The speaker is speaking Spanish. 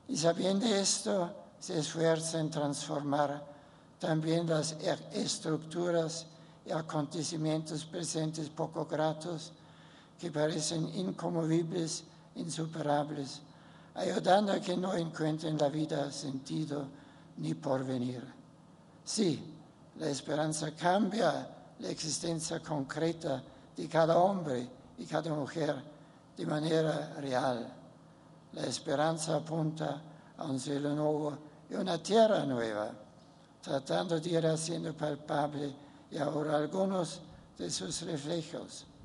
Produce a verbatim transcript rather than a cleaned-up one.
Y sabiendo esto, se esfuerza en transformar también las estructuras y acontecimientos presentes poco gratos que parecen inconmovibles, insuperables, ayudando a que no encuentren la vida sentido ni porvenir. Sí, la esperanza cambia la existencia concreta de cada hombre y cada mujer de manera real. La esperanza apunta a un cielo nuevo y una tierra nueva, tratando de ir haciendo palpable y ahora algunos de sus reflejos.